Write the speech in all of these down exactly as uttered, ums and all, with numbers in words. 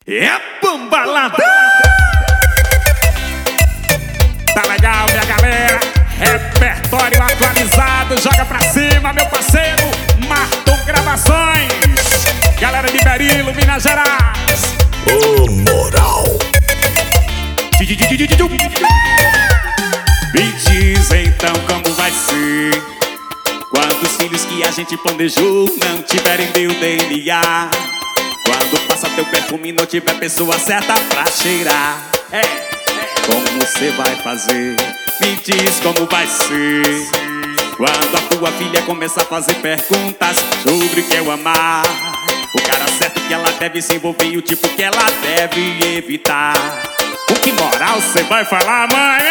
É bambalada. Tá legal, minha galera. Repertório atualizado. Joga pra cima, meu parceiro Marton Gravações. Galera de Berilo, Minas Gerais. Ô, moral. Me diz então como vai ser quando os filhos que a gente planejou não tiverem meu D N A. Quando passa teu perfume e não tiver pessoa certa pra cheirar. É, como você vai fazer? Me diz como vai ser quando a tua filha começar a fazer perguntas sobre o que é o amar. O cara certo que ela deve se envolver e o tipo que ela deve evitar. Com que moral você vai falar, mãe?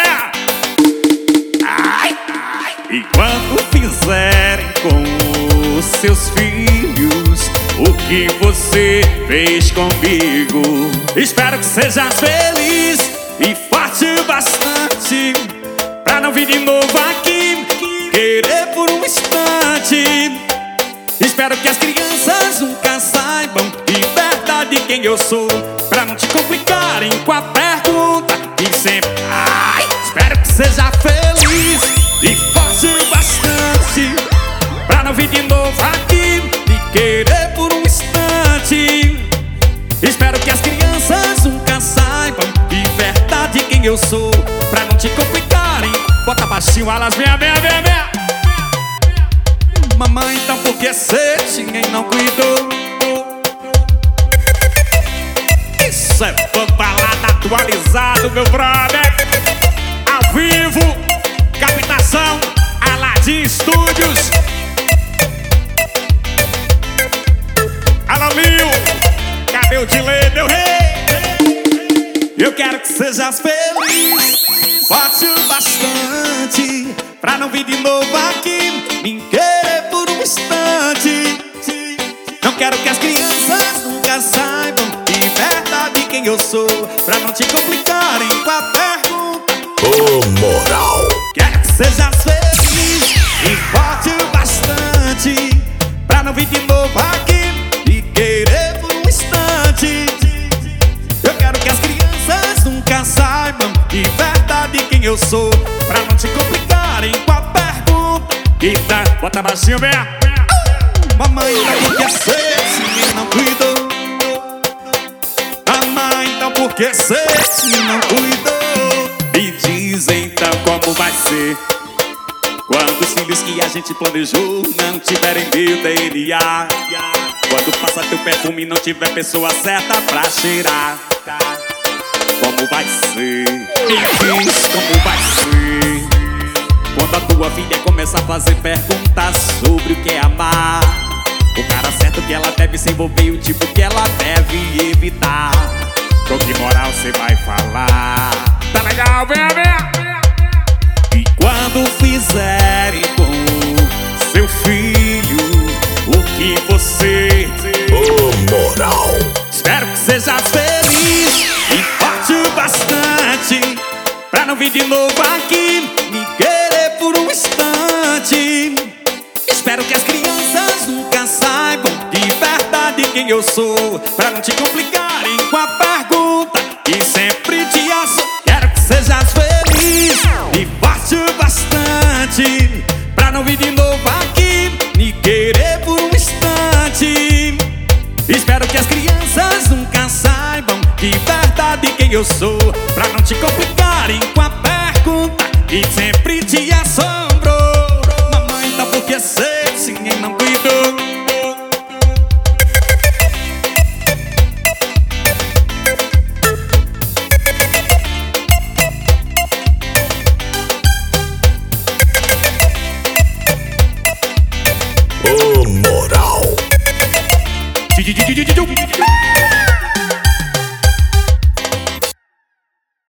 Ai, ai. E quando fizerem com os seus filhos o que você fez comigo, espero que sejas feliz e forte bastante pra não vir de novo aqui querer por um instante. Espero que as crianças nunca saibam de verdade quem eu sou, pra não te complicarem com a pergunta e sempre. Ai, espero que seja feliz e forte bastante pra não vir de novo aqui e querer por um instante. Espero que as crianças nunca saibam de verdade quem eu sou, pra não te complicarem. Bota baixinho, alas, venha, venha, venha, venha. Mamãe, então por que cê ninguém não cuidou? Isso é bambalada atualizado, meu brother. Ao vivo, captação Aladim Studios. Alô, Lil, cadê o delay, meu rei? Eu quero que sejas feliz, forte o bastante pra não vir de novo aqui me querer por um instante. Não quero que as crianças nunca saibam de verdade quem eu sou, pra não te complicarem com a pergunta. Ô, moral. Quero que sejas feliz e forte o bastante pra não vir de novo aqui e querer por um instante. Eu quero que as crianças nunca saibam de verdade quem eu sou, pra não te complicarem com a pergunta. Eita, bota baixinho, vem. Mamãe, então por que cê se não cuidou? Mamãe, então por que cê se não cuidou? Me diz então como vai ser quando os filhos que a gente planejou não tiverem meu D N A. Quando passa teu perfume e não tiver pessoa certa pra cheirar. Como vai ser? Me diz como vai ser quando a tua filha começa a fazer perguntas sobre o que é amar. O cara certo que ela deve se envolver e o tipo que ela deve evitar. Com que moral você vai falar? Tá legal, venha, venha. E quando fizerem com seu filho o que você... Ô, moral. Espero que seja feliz e forte o bastante pra não vir de novo aqui me querer por um instante. Espero que as crianças nunca saibam de verdade quem eu sou, pra não te complicarem com a pergunta e sempre te aço. Quero que sejas feliz e forte o bastante pra não vir de novo aqui me querer por um instante. Espero que as crianças nunca saibam de verdade quem eu sou, pra não te complicarem com a pergunta e sempre te assombrou. Mamãe, então por que cê se ninguém não cuidou? Ô, moral.